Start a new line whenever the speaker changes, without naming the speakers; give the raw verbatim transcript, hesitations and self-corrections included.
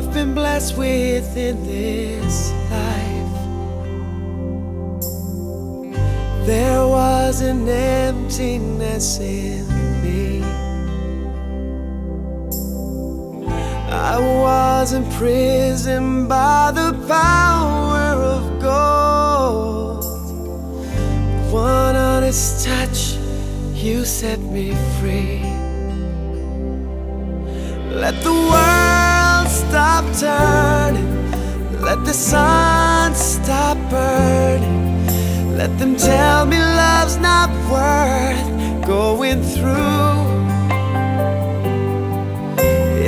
I've been blessed with in this life. There was an emptiness in me. I was imprisoned by the power of gold. One honest touch, you set me free. Let the world stop turning, let the sun stop burning. Let them tell me love's not worth going through.